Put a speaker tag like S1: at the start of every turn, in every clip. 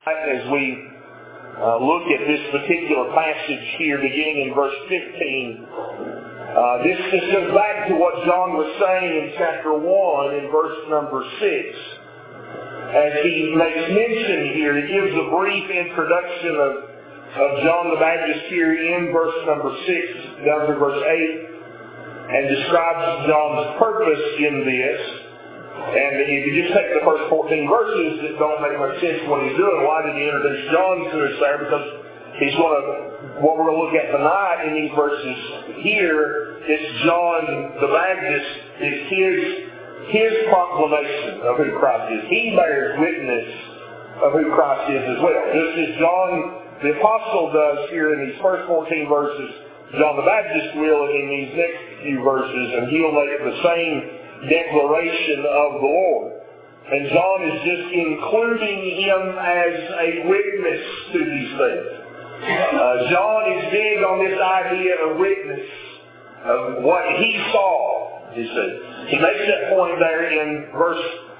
S1: as we look at this particular passage here beginning in verse 15. This goes back to what John was saying in chapter 1 in verse number 6. As he makes mention here, he gives a brief introduction of John the Baptist here in verse number 6 down to verse 8 and describes John's purpose in this. And if you just take the first 14 verses, it don't make much sense what he's doing. Why did he introduce John to us there? Because he's going to, what we're going to look at tonight in these verses here, is John the Baptist, is his proclamation of who Christ is. He bears witness of who Christ is as well. Just as John the Apostle does here in these first 14 verses, John the Baptist will in these next few verses, and he'll make the same declaration of the Lord. And John is just including him as a witness to these things. John is big on this idea of witness, of what he saw, you see. He makes that point there in verse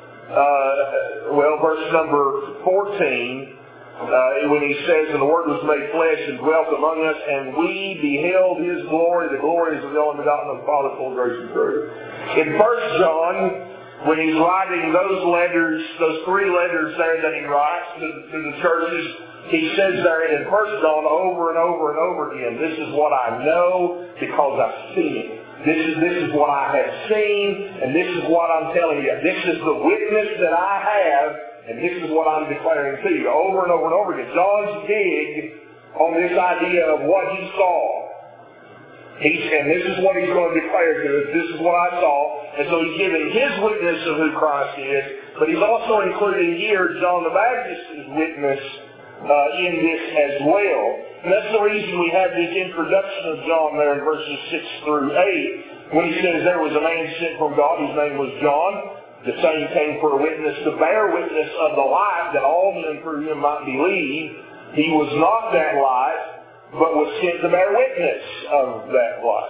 S1: number 14, when he says, "And the Word was made flesh and dwelt among us, and we beheld His glory. The glory is of the only begotten of the Father, full of grace and truth." In 1 John, when he's writing those letters, those 3 letters there that he writes to the churches, he says there in 1 John over and over and over again, "This is what I know because I've seen it. This is what I have seen, and this is what I'm telling you. This is the witness that I have, and this is what I'm declaring to you." Over and over and over again. John's big on this idea of what he saw. And this is what he's going to declare to us. This is what I saw. And so he's giving his witness of who Christ is, but he's also including here John the Baptist's witness in this as well. And that's the reason we have this introduction of John there in verses 6 through 8, when he says there was a man sent from God whose name was John. The same came for a witness to bear witness of the light, that all men through him might believe. He was not that light, but was sent to bear witness of that light.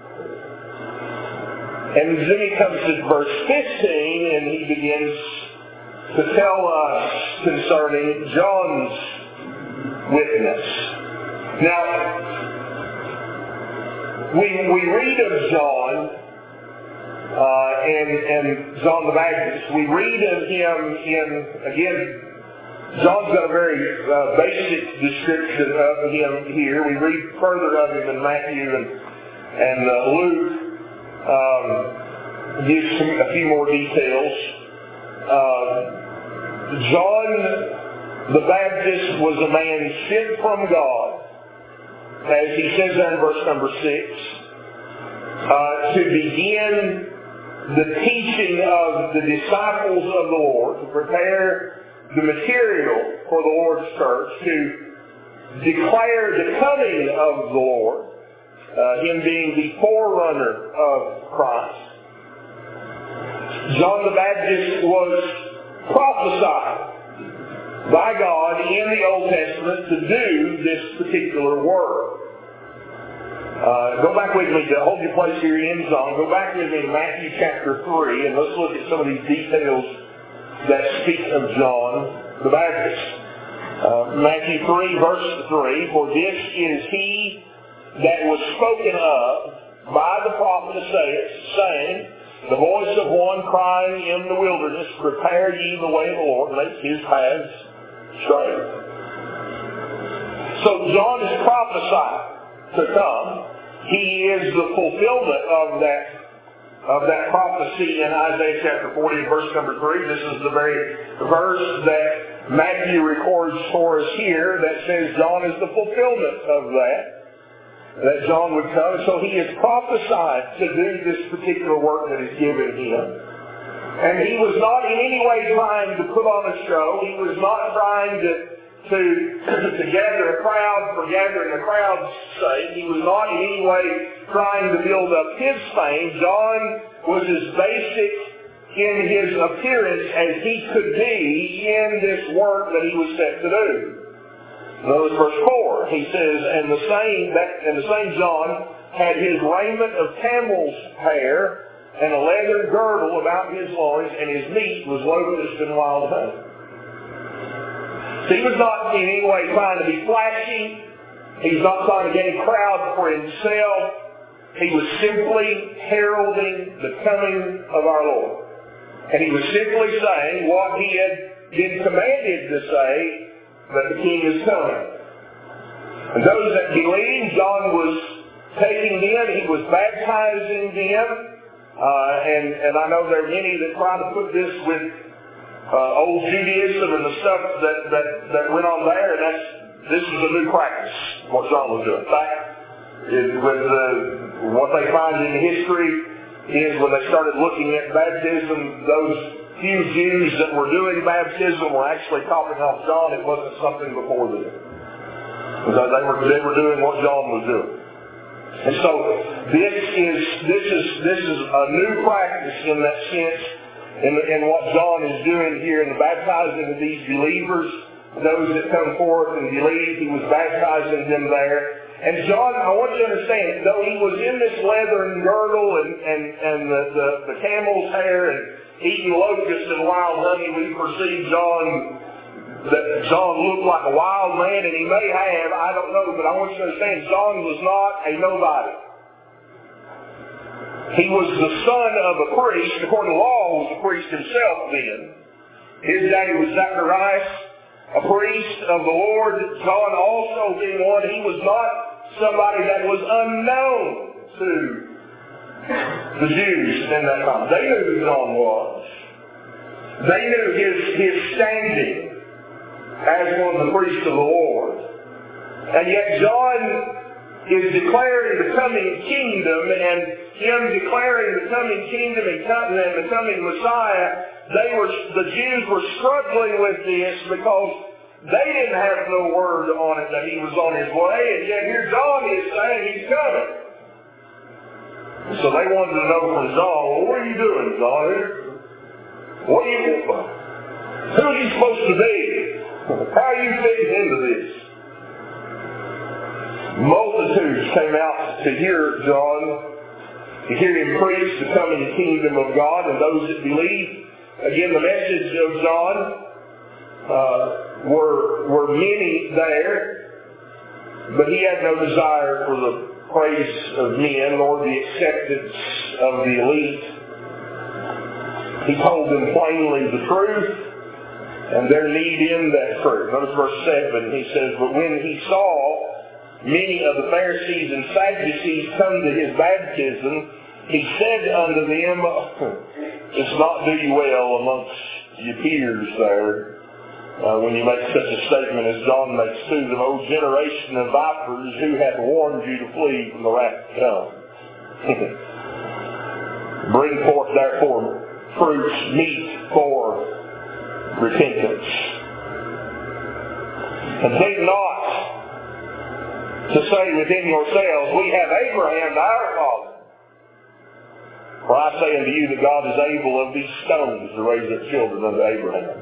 S1: And then he comes to verse 15, and he begins to tell us concerning John's witness. Now, we read of John and John the Baptist. We read of him in, again, John's got a very basic description of him here. We read further of him in Matthew and Luke. Gives a few more details. John the Baptist was a man sent from God, as he says there in verse number 6, to begin the teaching of the disciples of the Lord, to prepare the material for the Lord's church, to declare the coming of the Lord, him being the forerunner of Christ. John the Baptist was prophesied by God in the Old Testament to do this particular work. Go back with me, hold your place here in John. Go back with me to Matthew chapter 3, and let's look at some of these details that speak of John the Baptist. Matthew 3, verse 3, "For this is he that was spoken of by the prophet Isaiah, saying, the voice of one crying in the wilderness, prepare ye the way of the Lord, make his paths straight." So John is prophesied to come. He is the fulfillment of that prophecy in Isaiah chapter 40, verse number 3. This is the very verse that Matthew records for us here that says John is the fulfillment of that John would come. So he is prophesied to do this particular work that is given him. And he was not in any way trying to put on a show. He was not trying to gather a crowd for gathering a crowd's sake. He was not in any way trying to build up his fame. John was as basic in his appearance as he could be in this work that he was set to do. Notice verse 4. He says, and the same John had his raiment of camel's hair and a leather girdle about his loins, and his meat was locusts and wild honey. So he was not in any way trying to be flashy. He was not trying to gain a crowd for himself. He was simply heralding the coming of our Lord. And he was simply saying what he had been commanded to say, that the King is coming. And those that believed, John was taking them, he was baptizing them. And I know there are many that try to put this with old Judaism and the stuff that went on there, and this is a new practice, what John was doing. In fact, what they find in history is when they started looking at baptism, those few Jews that were doing baptism were actually copying off John. It wasn't something before them. Because they were doing what John was doing. And so this is a new practice in that sense, in what John is doing here in the baptizing of these believers, those that come forth and believe. He was baptizing them there. And John, I want you to understand, though he was in this leathern girdle and the camel's hair and eating locusts and wild honey, we perceive that John looked like a wild man, and he may have, I don't know, but I want you to understand, John was not a nobody. He was the son of a priest. According to law, he was a priest himself then. His daddy was Zacharias, a priest of the Lord. John also being one, he was not somebody that was unknown to the Jews in that time. They knew who John was. They knew his standing as one of the priests of the Lord. And yet John is declaring the coming kingdom, and him declaring the coming kingdom and the coming Messiah, the Jews were struggling with this because they didn't have no word on it that he was on his way, and yet here John is saying he's coming. So they wanted to know from John, well, what are you doing, John? Who are you supposed to be? How are you fitting into this? Multitudes came out to hear John, to hear him preach the coming kingdom of God, and those that believed. Again, the message of John were many there, but he had no desire for the praise of men nor the acceptance of the elite. He told them plainly the truth and their need in that truth. Notice verse 7, he says, but when he saw many of the Pharisees and Sadducees come to his baptism, he said unto them, it's not do you well amongst your peers there, when you make such a statement as John makes to them, O generation of vipers, who hath warned you to flee from the wrath to come? Bring forth therefore fruits meet for repentance. And think not to say within yourselves, we have Abraham to our father. For I say unto you that God is able of these stones to raise up children unto Abraham.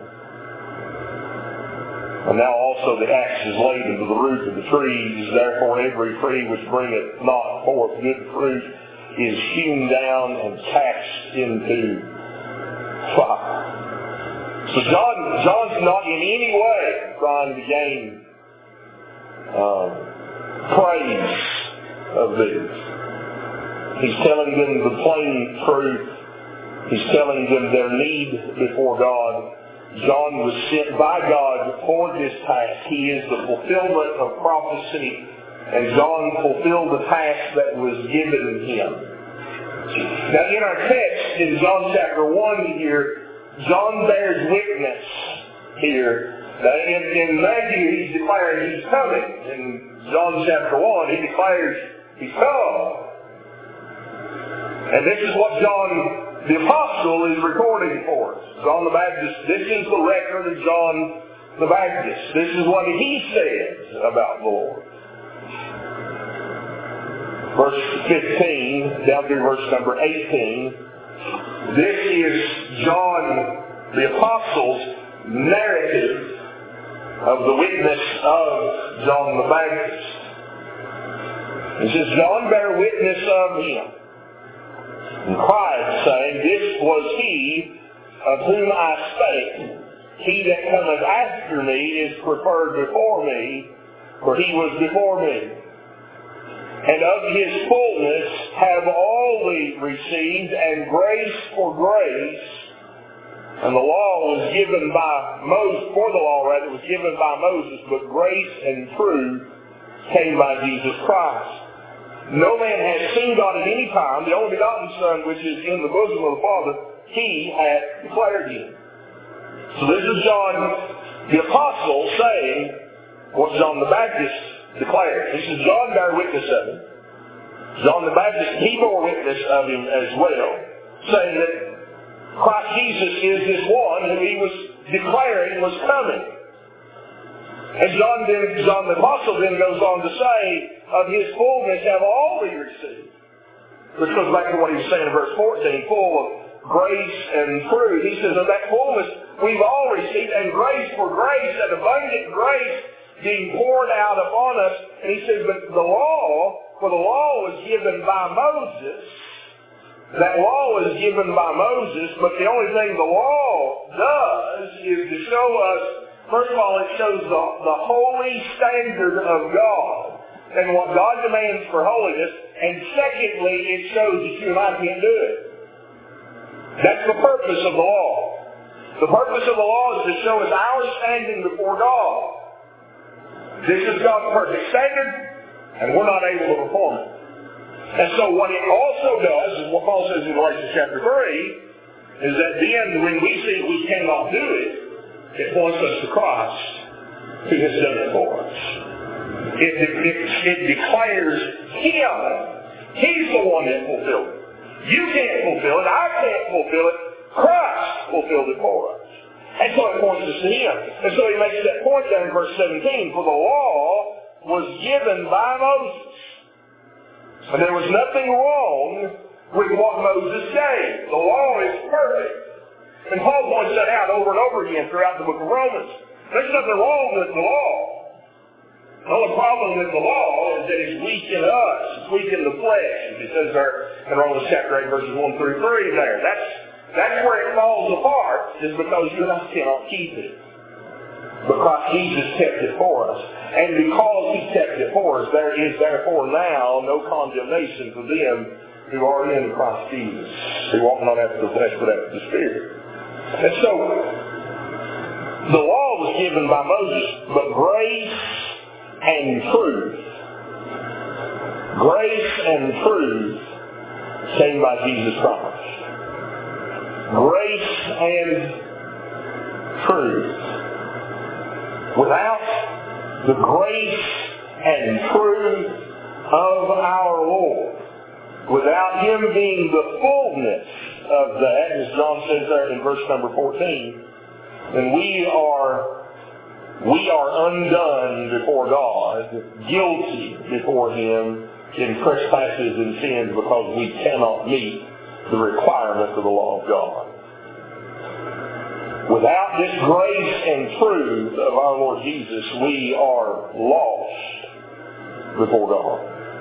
S1: And now also the axe is laid unto the root of the trees. Therefore every tree which bringeth not forth good fruit is hewn down and cast into fire. So John's not in any way trying to gain praise of these. He's telling them the plain truth. He's telling them their need before God. John was sent by God for this task. He is the fulfillment of prophecy, and John fulfilled the task that was given him. Now in our text in John chapter 1 here, John bears witness here. Now in Matthew he's declaring he's coming. In John chapter 1 he declares he's come. And this is what John the Apostle is recording for us. John the Baptist, this is the record of John the Baptist. This is what he says about the Lord. Verse 15, down through verse number 18, this is John the Apostle's narrative of the witness of John the Baptist. It says, John bare witness of him, and cried, saying, this was he of whom I spake. He that cometh after me is preferred before me, for he was before me. And of his fullness have all we received, and grace for grace. And the law was given by Moses, was given by Moses, but grace and truth came by Jesus Christ. No man has seen God at any time. The only begotten Son, which is in the bosom of the Father, he hath declared him. So this is John the Apostle saying what John the Baptist declared. This is John bare witness of him. John the Baptist, he bore witness of him as well, saying that Christ Jesus is this one who he was declaring was coming. And John the Apostle then goes on to say, of his fullness have all we received. Which goes back to what he was saying in verse 14, full of grace and truth. He says, of that fullness we've all received, and grace for grace, that abundant grace being poured out upon us. And he says, but the law was given by Moses. That law was given by Moses, but the only thing the law does is to show us, first of all, it shows the holy standard of God and what God demands for holiness, and secondly, it shows that you and I can't do it. That's the purpose of the law. The purpose of the law is to show us our standing before God. This is God's perfect standard, and we're not able to perform it. And so what it also does, is what Paul says in Galatians chapter 3, is that then when we see we cannot do it, it points us to Christ, who has done it for us. It declares Him. He's the one that fulfilled it. You can't fulfill it. I can't fulfill it. Christ fulfilled it for us. And so it points us to Him. And so he makes that point there in verse 17. For the law was given by Moses. And there was nothing wrong with what Moses gave. The law is perfect. And Paul points that out over and over again throughout the book of Romans. There's nothing wrong with the law. The only problem with the law is that it's weak in us. It's weak in the flesh. It says there in Romans chapter 8 verses 1 through 3 there. That's where it falls apart, is because you and I cannot keep it. Because Jesus kept it for us. And because He kept it for us, there is therefore now no condemnation for them who are in Christ Jesus, who walk not after the flesh but after the Spirit. And so, the law was given by Moses, but grace and truth. Grace and truth came by Jesus Christ. Grace and truth. Without the grace and truth of our Lord, without Him being the fullness of that, as John says there in verse number 14, then we are undone before God, guilty before Him in trespasses and sins because we cannot meet the requirements of the law of God. Without this grace and truth of our Lord Jesus, we are lost before God.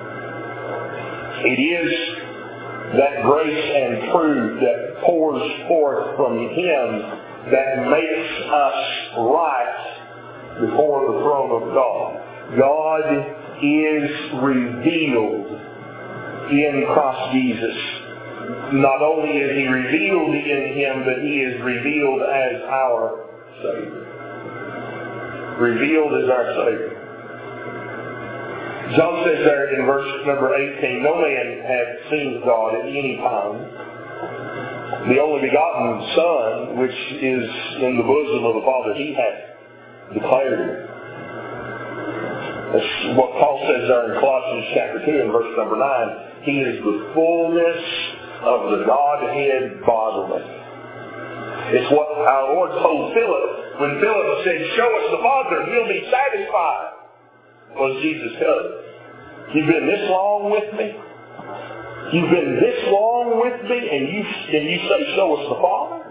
S1: It is that grace and truth that pours forth from Him that makes us right before the throne of God. God is revealed in Christ Jesus. Not only is He revealed in Him, but He is revealed as our Savior. Revealed as our Savior. John says there in verse number 18, no man hath seen God at any time. The only begotten Son, which is in the bosom of the Father, He hath declared it. That's what Paul says there in Colossians chapter 2 and verse number 9. He is the fullness of the Godhead bodily. It's what our Lord told Philip when Philip said, show us the Father and we'll be satisfied. Was Jesus telling? You've been this long with me? You've been this long with me and you say, show us the Father?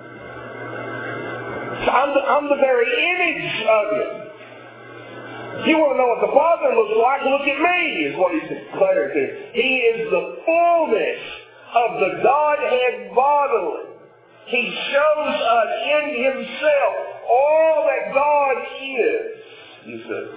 S1: So I'm the very image of Him. If you want to know what the Father looks like, look at me, is what He's declared here. He is the fullness of the Godhead bodily. He shows us in Himself all that God is, he says.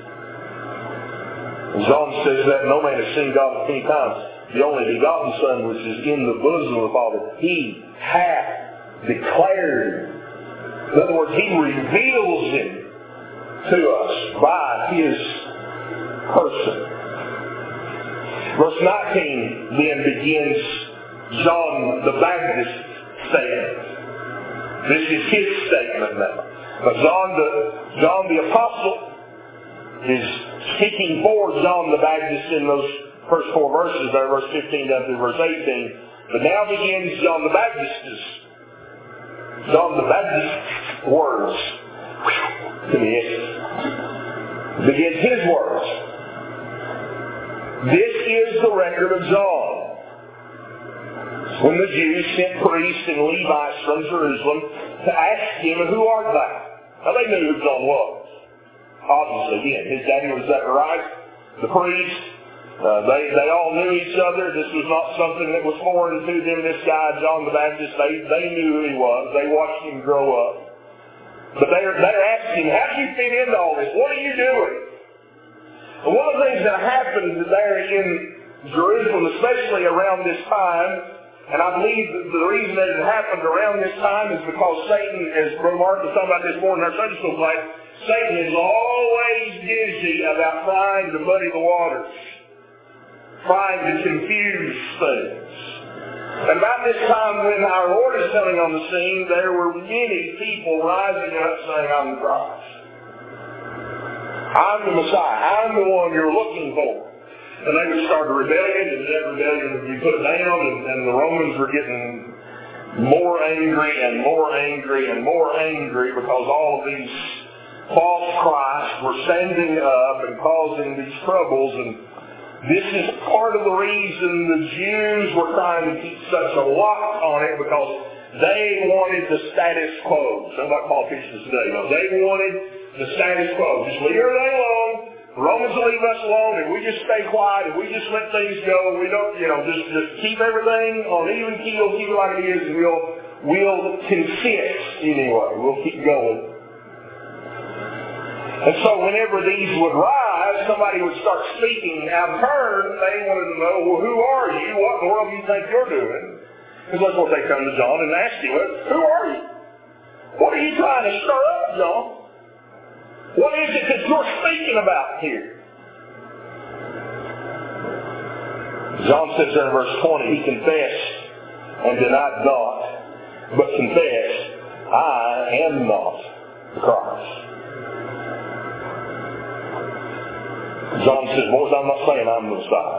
S1: And John says that no man has seen God at any time. The only begotten Son, which is in the bosom of the Father, he hath declared. In other words, he reveals him to us by his person. Verse 19 then begins John the Baptist's statement. This is his statement now. But John the Apostle is speaking for John the Baptist in those first 4 verses there, verse 15 down through verse 18. But now begins John the Baptist's words. To the end. Begins his words. This is the record of John. When the Jews sent priests and Levites from Jerusalem to ask him, who art thou? Now they knew who John was. Obviously, again, his daddy was Zechariah, the priest. They all knew each other. This was not something that was foreign to them. This guy, John the Baptist, they knew who he was. They watched him grow up. But they're asking him, how do you fit into all this? What are you doing? And one of the things that happened there in Jerusalem, especially around this time, and I believe that the reason that it happened around this time is because Satan, as Brother Mark was talking about this morning in our Sunday school class, Satan is always busy about trying to muddy the waters, trying to confuse things. And about this time when our Lord is coming on the scene, there were many people rising up saying, I'm the Christ. I'm the Messiah. I'm the one you're looking for. And they would start a rebellion, and that rebellion would be put down, and the Romans were getting more angry and more angry and more angry because all of these false Christs were standing up and causing these troubles. And this is part of the reason the Jews were trying to keep such a lock on it, because they wanted the status quo. Sounds like politicians today. No, they wanted the status quo. Just leave everything alone. The Romans will leave us alone, and we just stay quiet, and we just let things go. We don't, just keep everything on even keel, keep it like it is, and we'll consent anyway. We'll keep going. And so whenever these would rise, somebody would start speaking out of turn. They wanted to know, well, who are you? What in the world do you think you're doing? Because that's what they come to John and ask you, who are you? What are you trying to stir up, John? What is it that you're speaking about here? John says there in verse 20, he confessed and denied not, but confessed, I am not the Christ. John says, boys, I'm not saying I'm the Messiah.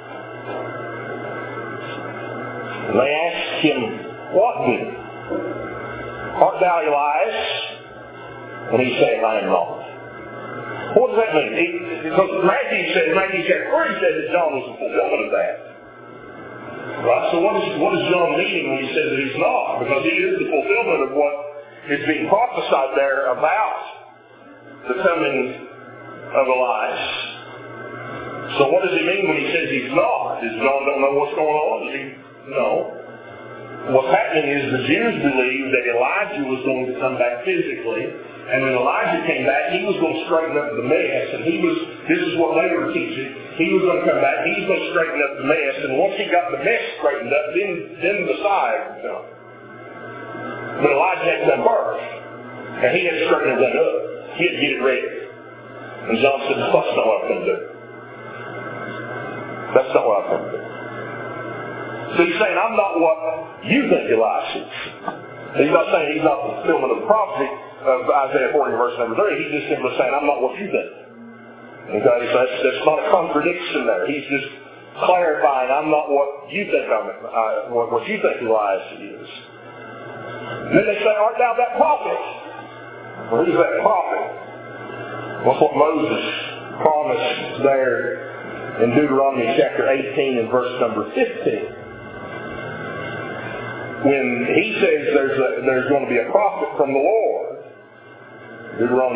S1: And they asked him, what then? Art thou Elias? And he said, I am not. What does that mean? Because Matthew chapter 3 said that John was the fulfillment of that. Right? So what is John meaning when he says that he's not? Because he is the fulfillment of what is being prophesied there about the coming of Elias. So what does he mean when he says he's not? Does John don't know what's going on? Does he? No. What's happening is the Jews believed that Elijah was going to come back physically. And when Elijah came back, he was going to straighten up the mess. And this is what they were teaching. He was going to come back, he was going to straighten up the mess. And once he got the mess straightened up, then the Messiah would come. But Elijah had to come first. And he had to straighten everything up. He had to get it ready. And John said, that's not what I've come to do. That's not what I've come to do. So he's saying, I'm not what you think Elias is. He's not saying he's not the fulfillment of the prophecy of Isaiah 40, verse number 3. He's just simply saying, I'm not what you think. Okay, so that's not a contradiction there. He's just clarifying, I'm not what you think what you think Elias is. And then they say, art thou that prophet? Well, who's that prophet? Well, that's what Moses promised there in Deuteronomy chapter 18 and verse number 15. When he says there's going to be a prophet from the Lord. Deuteronomy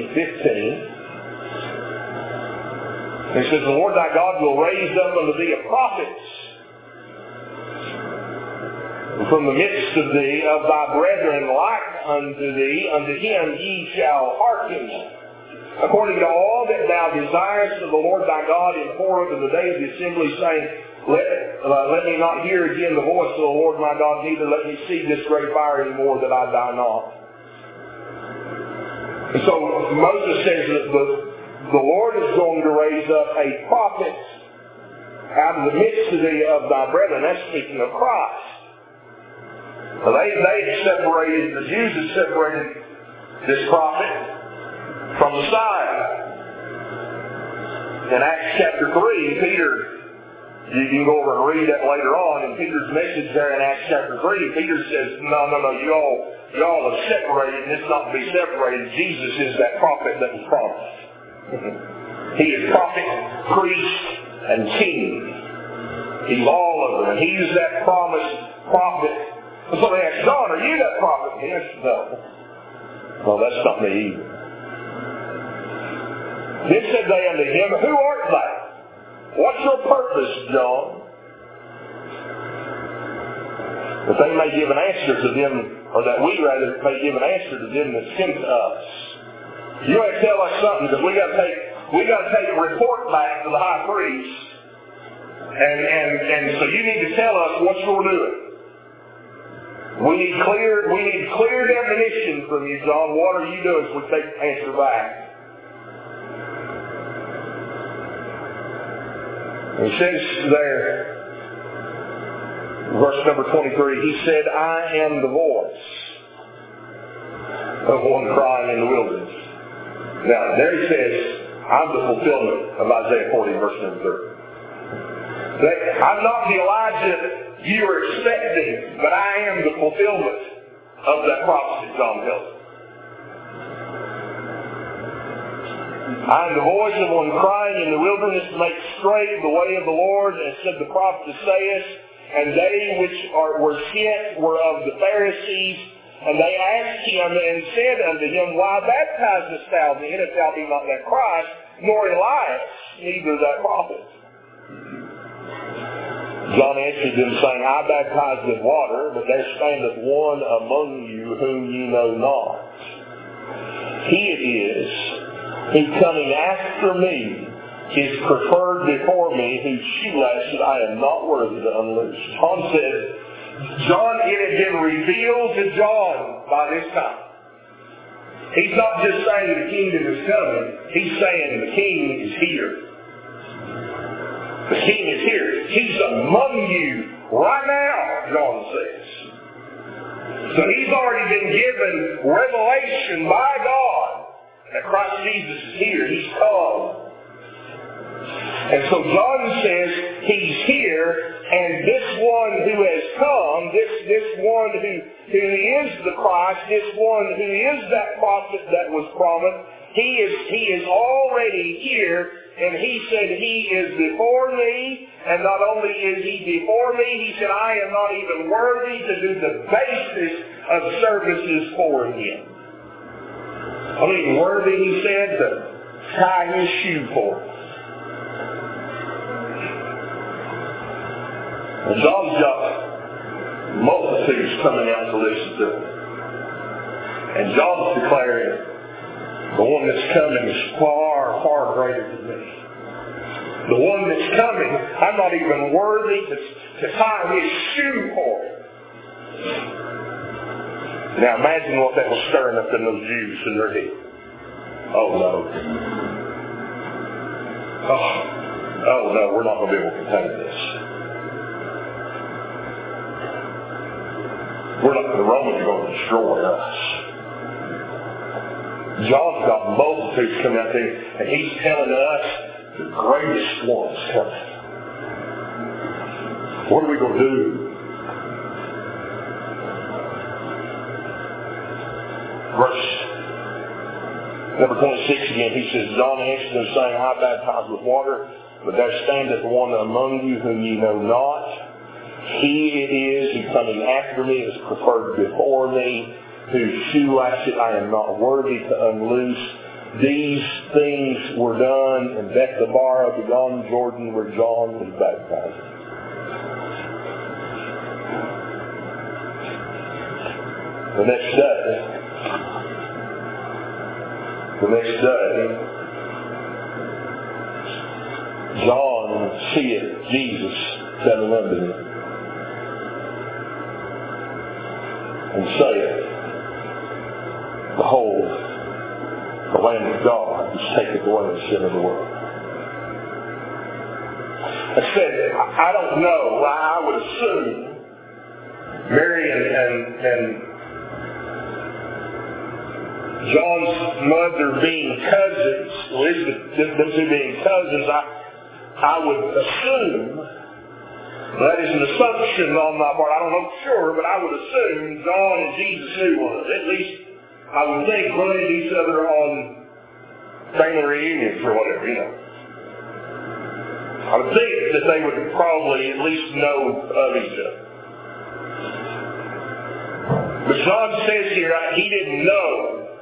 S1: 18:15. He says, the Lord thy God will raise up unto thee a prophet from the midst of thee, of thy brethren, like unto thee, unto him ye shall hearken. According to all that thou desirest of the Lord thy God in Horeb in the day of the assembly, saying, let me not hear again the voice of the Lord my God, neither let me see this great fire any more, that I die not. And so Moses says that the Lord is going to raise up a prophet out of the midst of thy brethren. That's speaking of Christ. Well, they separated, the Jews had separated this prophet from Messiah. In Acts chapter 3, Peter, you can go over and read that later on, in Peter's message there in Acts chapter 3, Peter says, no, y'all are separated, and it's not to be separated. Jesus is that prophet that was promised. He is prophet, priest, and king. He's all of them, and he's that promised prophet. And so they asked, John, are you that prophet? Yes, no. Well, that's not me either. Then said they unto him, who art thou? What's your purpose, John? That they may give an answer to them, or that we rather may give an answer to them that sent to us. You have to tell us something, because we got to take a report back to the high priest, and so you need to tell us what you're doing. We need clear definition from you, John. What are you doing? So we take the answer back. He says there, verse number 23, he said, I am the voice of one crying in the wilderness. Now, there he says, I'm the fulfillment of Isaiah 40, verse number 3. I'm not the Elijah you were expecting, but I am the fulfillment of that prophecy, John tells us. I am the voice of one crying in the wilderness, make straight the way of the Lord, as said the prophet Isaiah. And they which were sent were of the Pharisees. And they asked him and said unto him, why baptizest thou then, if thou be not that Christ, nor Elias, neither that prophet? John answered them, saying, I baptize with water, but there standeth one among you whom ye know not. He it is, who coming after me is preferred before me, whose shoelaces I am not worthy to unloose. John, it had been revealed to John by this time. He's not just saying the kingdom is coming, he's saying the king is here. The king is here. He's among you right now, John says. So he's already been given revelation by God that Christ Jesus is here. He's come. And so John says he's here, and this one who has come, this one who is the Christ, this one who is that prophet that was promised, he is already here. And he said he is before me, and not only is he before me, he said I am not even worthy to do the basis of services for him. I mean, worthy, he said, to tie his shoe for him. And John's got multitudes coming out to listen to him. And John's declaring, the one that's coming is far, far greater than me. The one that's coming, I'm not even worthy to tie his shoe for him. Now imagine what that was stirring up in those Jews in their head. Oh no. Oh no, we're not going to be able to contain this. The Romans are going to destroy us. John's got multitudes coming out there, and he's telling us the greatest one's coming. What are we going to do? Verse number 26 again, he says, John answered them, saying, I baptize with water, but there standeth one among you whom ye know not. He it is who coming after me is preferred before me, whose shoelaces I am not worthy to unloose. These things were done in Bethabara beyond Jordan, where John was baptizing. The next day, The next day, John seeth Jesus coming unto him, and saith, Behold, the Lamb of God which taketh away the sin of the world. I said, I don't know. I would assume Mary and John's mother being cousins, Elizabeth, them two being cousins, I would assume, that is an assumption on my part, I don't know for sure, but I would assume John and Jesus knew one of them. At least, I would think, running into each other on family reunions or whatever, you know. I would think that they would probably at least know of each other. But John says here, he didn't know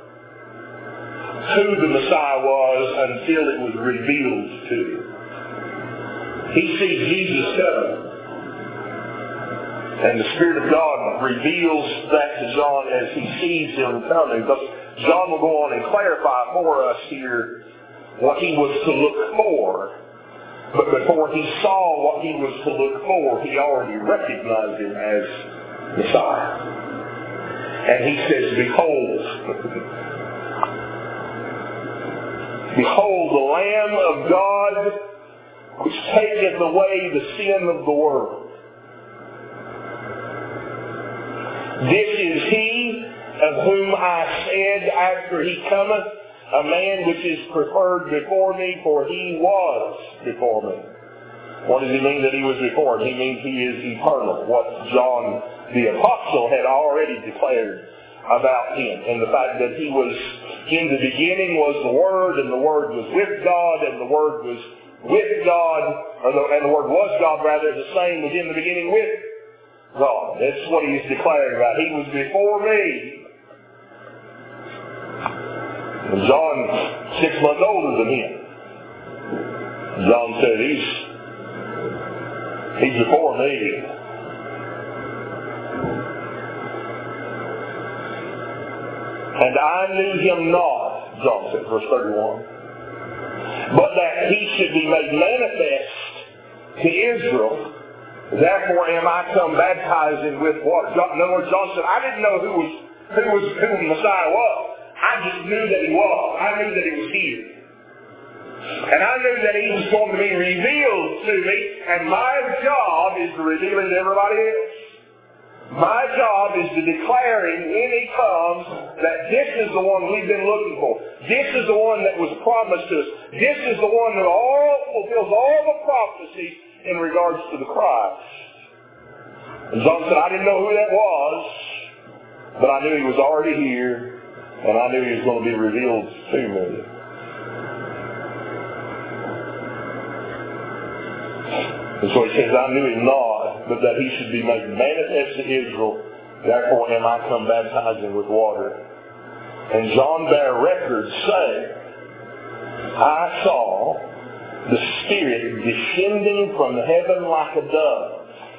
S1: who the Messiah was until it was revealed to him. He sees Jesus coming. And the Spirit of God reveals that to John as he sees him coming. But John will go on and clarify for us here what he was to look for. But before he saw what he was to look for, he already recognized him as Messiah. And he says, Behold, Behold the Lamb of God which taketh away the sin of the world. This is he of whom I said after he cometh, a man which is preferred before me, for he was before me. What does he mean that he was before him? He means he is eternal. What John the Apostle had already declared about him. And the fact that he was, in the beginning was the Word, and the Word was with God, and the Word was with God, and the Word was God, rather, the same was in the beginning with God. That's what he's declaring about. He was before me. And John's 6 months older than him. John said, he's before me. And I knew him not, John said, verse 31, but that he should be made manifest to Israel. Therefore am I come baptizing with water. In other words, John said, I didn't know who the Messiah was. I just knew that he was. I knew that he was here. And I knew that he was going to be revealed to me, and my job is to reveal it to everybody else. My job is to declaring when he comes that this is the one we've been looking for. This is the one that was promised to us. This is the one that fulfills all the prophecies in regards to the Christ. And John said, I didn't know who that was, but I knew he was already here, and I knew he was going to be revealed to me. And so he says, I knew him not, but that he should be made manifest to Israel. Therefore am I come baptizing with water. And John bare record, saying, I saw the Spirit descending from heaven like a dove.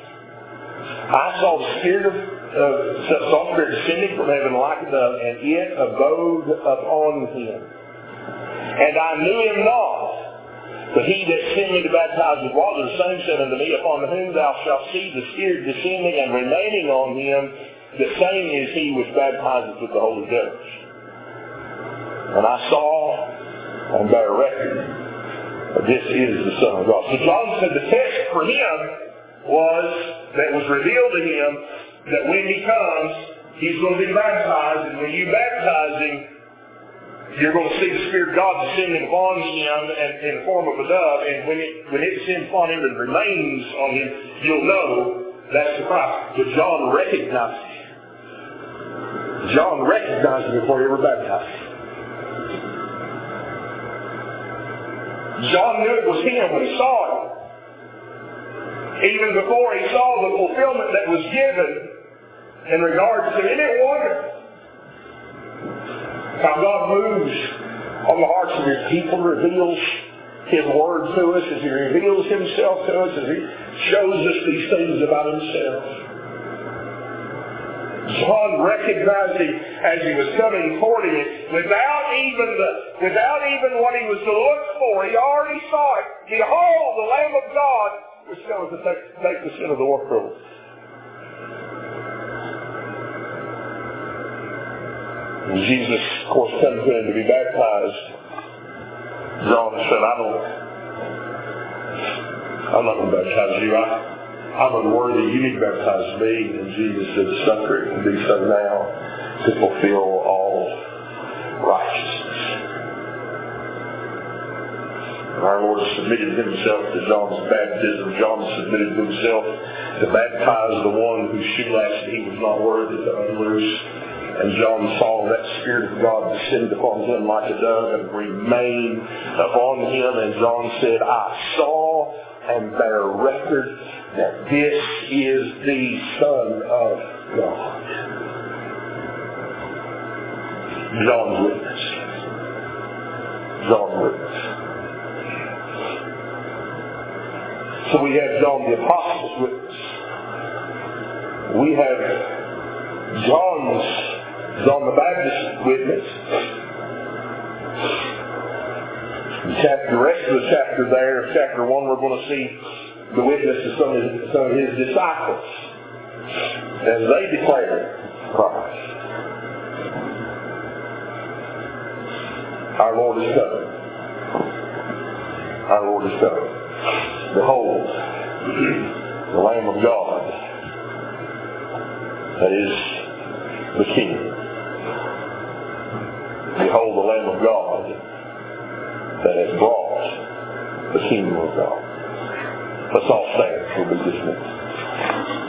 S1: I saw the Spirit descending from heaven like a dove, and it abode upon him. And I knew him not. But he that sent me to baptize with water, the same said unto me, Upon whom thou shalt see the Spirit descending and remaining on him, the same is he which baptizeth with the Holy Ghost. And I saw and bare record that this is the Son of God. So John said the test for him that was revealed to him, that when he comes, he's going to be baptized, and when you baptize him, you're going to see the Spirit of God descending upon him in the form of a dove, and when it descends upon him and remains on him, you'll know that's the Christ. But John recognized him. John recognized him before he ever baptized him. John knew it was him when he saw him. Even before he saw the fulfillment that was given in regards to him. Isn't it wonderful how God moves on the hearts of his people, reveals his word to us, as he reveals himself to us, as he shows us these things about himself. John recognized him as he was coming toward him. Without even what he was to look for, he already saw it. Behold, the Lamb of God, which goes to take the sin of the world. And Jesus, of course, comes in to be baptized. John said, I'm not going to baptize you. I'm unworthy. You need to baptize me. And Jesus said, suffer it and be so now to fulfill all righteousness. And our Lord submitted himself to John's baptism. John submitted himself to baptize the one whose shoelaces he was not worthy to unloose. And John saw that Spirit of God descend upon him like a dove and remain upon him. And John said, I saw and bear record that this is the Son of God. John's witness. John's witness. So we have John the Apostle's witness. We have John the Baptist's witness. The rest of the chapter there, chapter 1, we're going to see the witness of some of his disciples as they declare Christ. Our Lord is coming. Our Lord is coming. Behold, the Lamb of God, that is the King. Behold, the Lamb of God that has brought the kingdom of God. Let's all stand. We'll be dismissed.